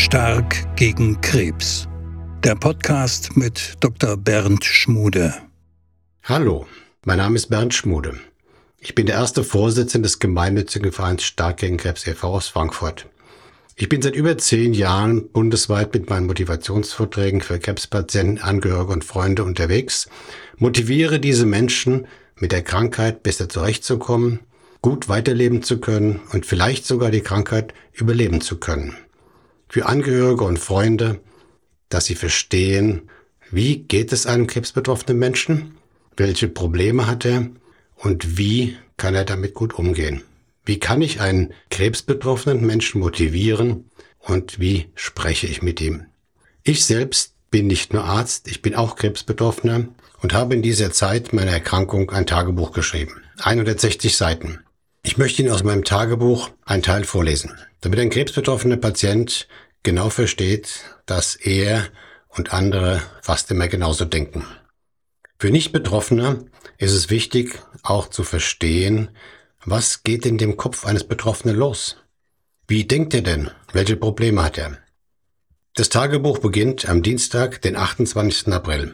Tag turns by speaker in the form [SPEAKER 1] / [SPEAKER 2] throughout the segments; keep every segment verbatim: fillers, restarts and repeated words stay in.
[SPEAKER 1] Stark gegen Krebs. Der Podcast mit Doktor Bernd Schmude.
[SPEAKER 2] Hallo, mein Name ist Bernd Schmude. Ich bin der erste Vorsitzende des gemeinnützigen Vereins Stark gegen Krebs e V aus Frankfurt. Ich bin seit über zehn Jahren bundesweit mit meinen Motivationsvorträgen für Krebspatienten, Angehörige und Freunde unterwegs, motiviere diese Menschen, mit der Krankheit besser zurechtzukommen, gut weiterleben zu können und vielleicht sogar die Krankheit überleben zu können. Für Angehörige und Freunde, dass sie verstehen, wie geht es einem krebsbetroffenen Menschen, welche Probleme hat er und wie kann er damit gut umgehen. Wie kann ich einen krebsbetroffenen Menschen motivieren und wie spreche ich mit ihm? Ich selbst bin nicht nur Arzt, ich bin auch Krebsbetroffener und habe in dieser Zeit meiner Erkrankung ein Tagebuch geschrieben. hundertsechzig Seiten. Ich möchte Ihnen aus meinem Tagebuch einen Teil vorlesen, damit ein krebsbetroffener Patient genau versteht, dass er und andere fast immer genauso denken. Für Nicht-Betroffene ist es wichtig, auch zu verstehen, was geht in dem Kopf eines Betroffenen los? Wie denkt er denn? Welche Probleme hat er? Das Tagebuch beginnt am Dienstag, den achtundzwanzigsten April.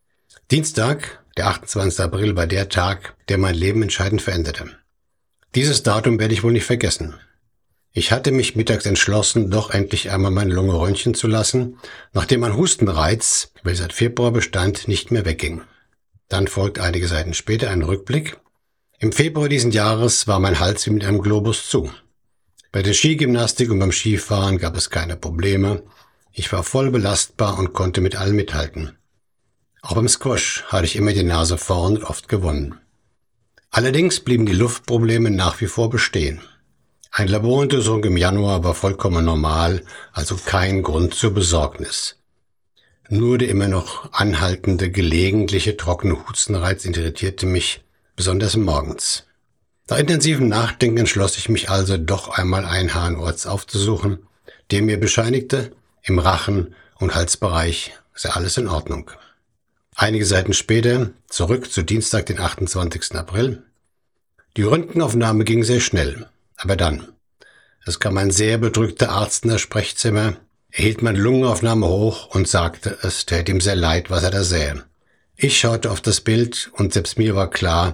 [SPEAKER 2] Dienstag, der achtundzwanzigste April, war der Tag, der mein Leben entscheidend veränderte. Dieses Datum werde ich wohl nicht vergessen. Ich hatte mich mittags entschlossen, doch endlich einmal meine Lunge röntgen zu lassen, nachdem ein Hustenreiz, welcher seit Februar bestand, nicht mehr wegging. Dann folgt einige Seiten später ein Rückblick. Im Februar diesen Jahres war mein Hals wie mit einem Globus zu. Bei der Skigymnastik und beim Skifahren gab es keine Probleme. Ich war voll belastbar und konnte mit allem mithalten. Auch beim Squash hatte ich immer die Nase vorn und oft gewonnen. Allerdings blieben die Luftprobleme nach wie vor bestehen. Eine Laboruntersuchung im Januar war vollkommen normal, also kein Grund zur Besorgnis. Nur der immer noch anhaltende, gelegentliche trockene Hustenreiz irritierte mich, besonders morgens. Nach intensivem Nachdenken entschloss ich mich also, doch einmal einen H N O-Arzt aufzusuchen, der mir bescheinigte, im Rachen- und Halsbereich sei alles in Ordnung. Einige Seiten später, zurück zu Dienstag, den achtundzwanzigsten April. Die Röntgenaufnahme ging sehr schnell, aber dann. Es kam ein sehr bedrückter Arzt in das Sprechzimmer, er hielt meine Lungenaufnahme hoch und sagte, es täte ihm sehr leid, was er da sähe. Ich schaute auf das Bild und selbst mir war klar,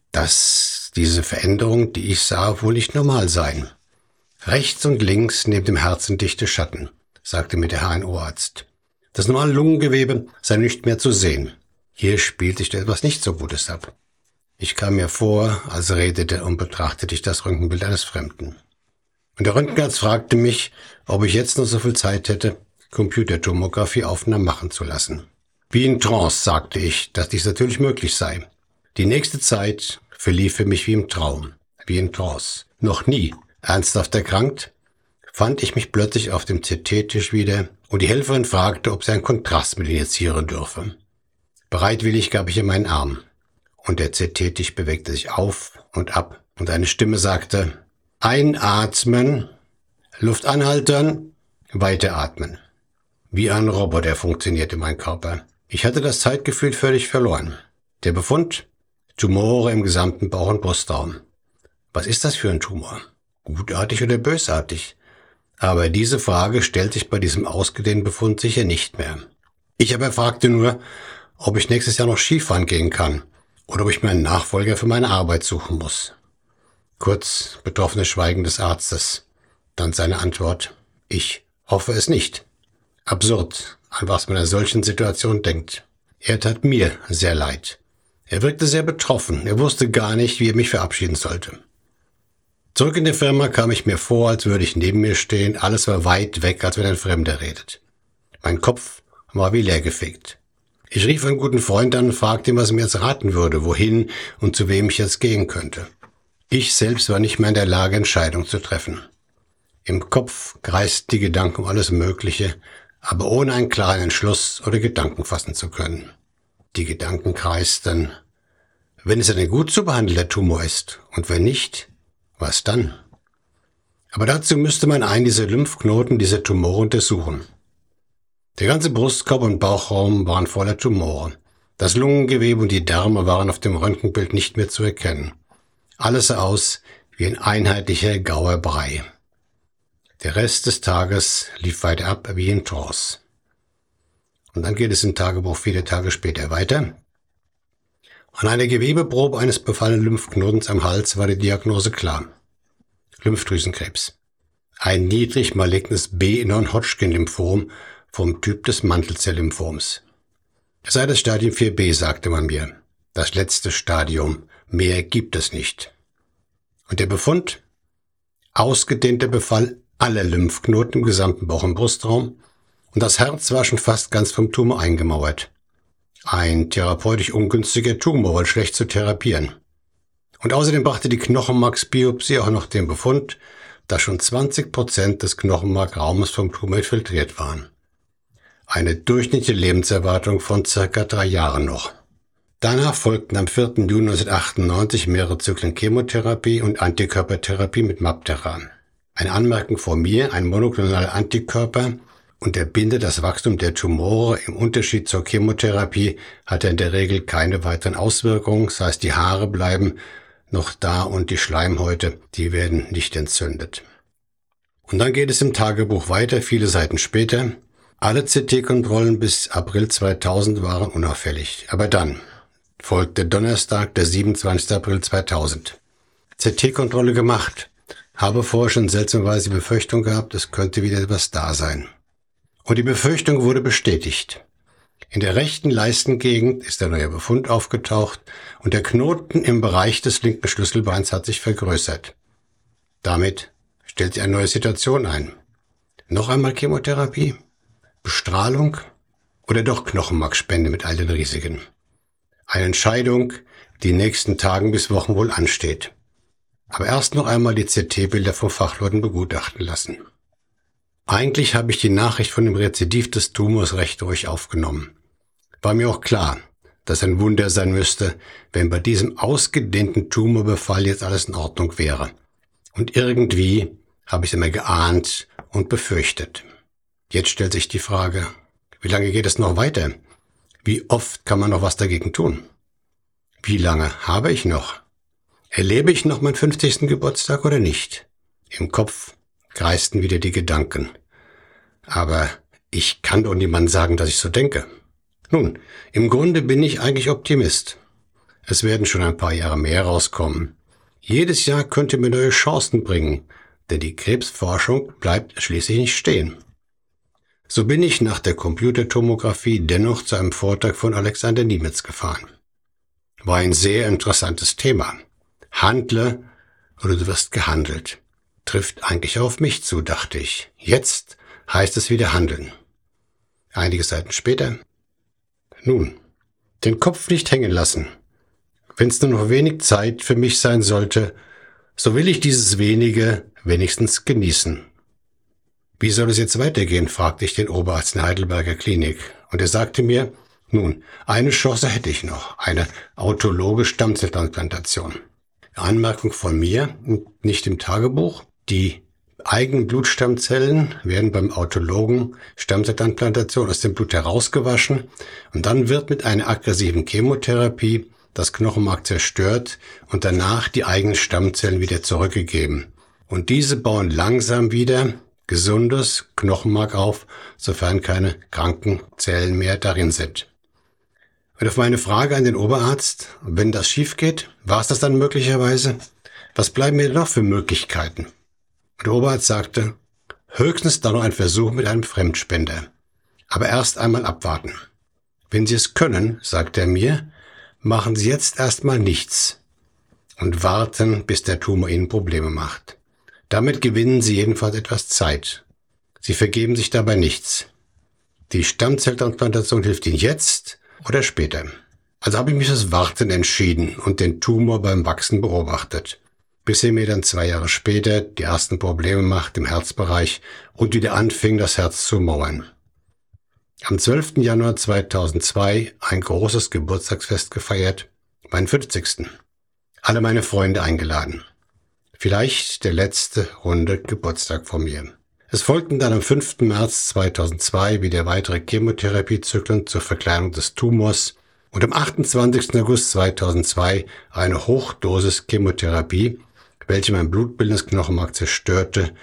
[SPEAKER 2] dass diese Veränderungen, die ich sah, wohl nicht normal seien. Rechts und links neben dem Herzen dichte Schatten, sagte mir der H N O-Arzt. Das normale Lungengewebe sei nicht mehr zu sehen. Hier spielte ich etwas nicht so Gutes ab. Ich kam mir vor, als redete und betrachtete ich das Röntgenbild eines Fremden. Und der Röntgenarzt fragte mich, ob ich jetzt noch so viel Zeit hätte, Computertomographie-Aufnahmen machen zu lassen. Wie in Trance sagte ich, dass dies natürlich möglich sei. Die nächste Zeit verlief für mich wie im Traum, wie in Trance. Noch nie ernsthaft erkrankt, fand ich mich plötzlich auf dem C T-Tisch wieder und die Helferin fragte, ob sie einen Kontrast mit injizieren dürfe. Bereitwillig gab ich ihr meinen Arm und der C T-Tisch bewegte sich auf und ab und eine Stimme sagte, einatmen, Luft anhalten, weiteratmen. Wie ein Roboter funktionierte mein Körper. Ich hatte das Zeitgefühl völlig verloren. Der Befund? Tumore im gesamten Bauch- und Brustraum. Was ist das für ein Tumor? Gutartig oder bösartig? Aber diese Frage stellt sich bei diesem ausgedehnten Befund sicher nicht mehr. Ich aber fragte nur, ob ich nächstes Jahr noch Skifahren gehen kann oder ob ich mir einen Nachfolger für meine Arbeit suchen muss. Kurz betroffenes Schweigen des Arztes. Dann seine Antwort, ich hoffe es nicht. Absurd, an was man in einer solchen Situation denkt. Er tat mir sehr leid. Er wirkte sehr betroffen, er wusste gar nicht, wie er mich verabschieden sollte. Zurück in der Firma kam ich mir vor, als würde ich neben mir stehen, alles war weit weg, als wenn ein Fremder redet. Mein Kopf war wie leergefegt. Ich rief einen guten Freund an und fragte ihn, was er mir jetzt raten würde, wohin und zu wem ich jetzt gehen könnte. Ich selbst war nicht mehr in der Lage, Entscheidungen zu treffen. Im Kopf kreisten die Gedanken um alles Mögliche, aber ohne einen klaren Entschluss oder Gedanken fassen zu können. Die Gedanken kreisten, wenn es ein gut zu behandelnder Tumor ist und wenn nicht, was dann? Aber dazu müsste man einen dieser Lymphknoten, dieser Tumore untersuchen. Der ganze Brustkorb und Bauchraum waren voller Tumore. Das Lungengewebe und die Därme waren auf dem Röntgenbild nicht mehr zu erkennen. Alles sah aus wie ein einheitlicher grauer Brei. Der Rest des Tages lief weiter ab wie in Trance. Und dann geht es im Tagebuch viele Tage später weiter. An einer Gewebeprobe eines befallenen Lymphknotens am Hals war die Diagnose klar. Lymphdrüsenkrebs. Ein niedrig malignes B-Non-Hodgkin-Lymphom vom Typ des Mantelzell-Lymphoms. Es sei das Stadium vier b, sagte man mir. Das letzte Stadium. Mehr gibt es nicht. Und der Befund? Ausgedehnter Befall aller Lymphknoten im gesamten Bauch- und Brustraum, und das Herz war schon fast ganz vom Tumor eingemauert. Ein therapeutisch ungünstiger Tumor, weil schlecht zu therapieren. Und außerdem brachte die Knochenmarksbiopsie auch noch den Befund, dass schon zwanzig Prozent des Knochenmarkraumes vom Tumor infiltriert waren. Eine durchschnittliche Lebenserwartung von circa drei Jahren noch. Danach folgten am vierten Juni neunzehnhundertachtundneunzig mehrere Zyklen Chemotherapie und Antikörpertherapie mit Mabteran. Eine Anmerkung von mir, ein monoklonaler Antikörper unterbindet das Wachstum der Tumore. Im Unterschied zur Chemotherapie hat er in der Regel keine weiteren Auswirkungen, das heißt, die Haare bleiben noch da und die Schleimhäute, die werden nicht entzündet. Und dann geht es im Tagebuch weiter, viele Seiten später. Alle C T-Kontrollen bis April zweitausend waren unauffällig. Aber dann folgte Donnerstag, der siebenundzwanzigster April zweitausend. C T-Kontrolle gemacht. Habe vorher schon seltsamerweise die Befürchtung gehabt, es könnte wieder etwas da sein. Und die Befürchtung wurde bestätigt. In der rechten Leistengegend ist der neue Befund aufgetaucht und der Knoten im Bereich des linken Schlüsselbeins hat sich vergrößert. Damit stellt sich eine neue Situation ein. Noch einmal Chemotherapie, Bestrahlung oder doch Knochenmarkspende mit all den Risiken. Eine Entscheidung, die in den nächsten Tagen bis Wochen wohl ansteht. Aber erst noch einmal die C T-Bilder von Fachleuten begutachten lassen. Eigentlich habe ich die Nachricht von dem Rezidiv des Tumors recht ruhig aufgenommen. War mir auch klar, dass ein Wunder sein müsste, wenn bei diesem ausgedehnten Tumorbefall jetzt alles in Ordnung wäre. Und irgendwie habe ich es immer geahnt und befürchtet. Jetzt stellt sich die Frage, wie lange geht es noch weiter? Wie oft kann man noch was dagegen tun? Wie lange habe ich noch? Erlebe ich noch meinen fünfzigsten Geburtstag oder nicht? Im Kopf kreisten wieder die Gedanken. Aber ich kann doch niemandem sagen, dass ich so denke. Nun, im Grunde bin ich eigentlich Optimist. Es werden schon ein paar Jahre mehr rauskommen. Jedes Jahr könnte mir neue Chancen bringen, denn die Krebsforschung bleibt schließlich nicht stehen. So bin ich nach der Computertomographie dennoch zu einem Vortrag von Alexander Niemetz gefahren. War ein sehr interessantes Thema. Handle oder du wirst gehandelt. Trifft eigentlich auf mich zu, dachte ich. Jetzt heißt es wieder handeln. Einige Seiten später. Nun, den Kopf nicht hängen lassen. Wenn es nur noch wenig Zeit für mich sein sollte, so will ich dieses wenige wenigstens genießen. Wie soll es jetzt weitergehen, fragte ich den Oberarzt in der Heidelberger Klinik. Und er sagte mir, nun, eine Chance hätte ich noch, eine autologe Stammzelltransplantation. Anmerkung von mir, nicht im Tagebuch. Die eigenen Blutstammzellen werden beim autologen Stammzelltransplantation aus dem Blut herausgewaschen und dann wird mit einer aggressiven Chemotherapie das Knochenmark zerstört und danach die eigenen Stammzellen wieder zurückgegeben. Und diese bauen langsam wieder gesundes Knochenmark auf, sofern keine kranken Zellen mehr darin sind. Und auf meine Frage an den Oberarzt, wenn das schief geht, war es das dann möglicherweise? Was bleiben mir noch für Möglichkeiten? Und der Oberarzt sagte, höchstens dann noch ein Versuch mit einem Fremdspender. Aber erst einmal abwarten. Wenn Sie es können, sagt er mir, machen Sie jetzt erstmal nichts und warten, bis der Tumor Ihnen Probleme macht. Damit gewinnen Sie jedenfalls etwas Zeit. Sie vergeben sich dabei nichts. Die Stammzelltransplantation hilft Ihnen jetzt oder später. Also habe ich mich fürs Warten entschieden und den Tumor beim Wachsen beobachtet, bis er mir dann zwei Jahre später die ersten Probleme macht im Herzbereich und wieder anfing, das Herz zu mauern. Am zwölften Januar zweitausendzwei ein großes Geburtstagsfest gefeiert, meinen fünfzigsten Alle meine Freunde eingeladen. Vielleicht der letzte runde Geburtstag von mir. Es folgten dann am fünften März zweitausendzwei wieder weitere Chemotherapiezyklen zur Verkleinerung des Tumors und am achtundzwanzigsten August zweitausendzwei eine Hochdosis Chemotherapie, welche mein blutbildendes Knochenmark zerstörte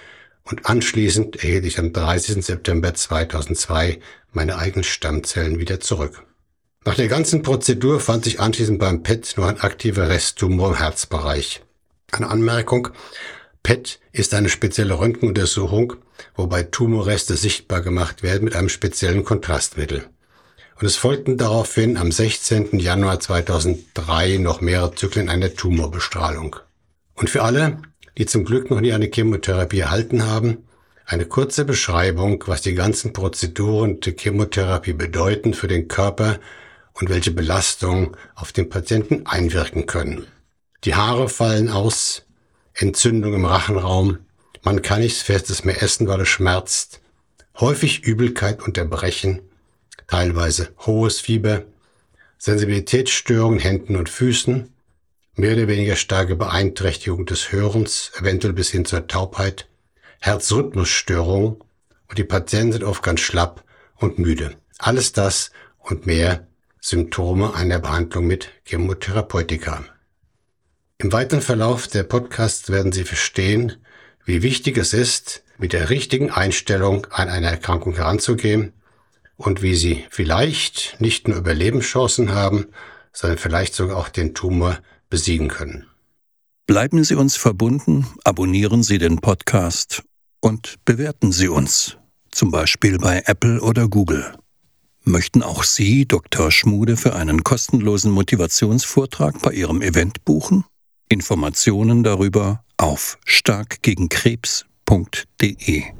[SPEAKER 2] und anschließend erhielt ich am dreißigsten September zweitausendzwei meine eigenen Stammzellen wieder zurück. Nach der ganzen Prozedur fand sich anschließend beim P E T nur ein aktiver Resttumor im Herzbereich. Eine Anmerkung: P E T ist eine spezielle Röntgenuntersuchung, wobei Tumorreste sichtbar gemacht werden mit einem speziellen Kontrastmittel. Und es folgten daraufhin am sechzehnten Januar zweitausenddrei noch mehrere Zyklen einer Tumorbestrahlung. Und für alle, die zum Glück noch nie eine Chemotherapie erhalten haben, eine kurze Beschreibung, was die ganzen Prozeduren der Chemotherapie bedeuten für den Körper und welche Belastungen auf den Patienten einwirken können. Die Haare fallen aus, Entzündung im Rachenraum, man kann nichts Festes mehr essen, weil es schmerzt, häufig Übelkeit und Erbrechen, teilweise hohes Fieber, Sensibilitätsstörungen in Händen und Füßen, mehr oder weniger starke Beeinträchtigung des Hörens, eventuell bis hin zur Taubheit, Herzrhythmusstörungen und die Patienten sind oft ganz schlapp und müde. Alles das und mehr Symptome einer Behandlung mit Chemotherapeutika. Im weiteren Verlauf der Podcasts werden Sie verstehen, wie wichtig es ist, mit der richtigen Einstellung an eine Erkrankung heranzugehen und wie Sie vielleicht nicht nur Überlebenschancen haben, sondern vielleicht sogar auch den Tumor besiegen können.
[SPEAKER 1] Bleiben Sie uns verbunden, abonnieren Sie den Podcast und bewerten Sie uns, zum Beispiel bei Apple oder Google. Möchten auch Sie Doktor Schmude für einen kostenlosen Motivationsvortrag bei Ihrem Event buchen? Informationen darüber auf starkgegenkrebs punkt de.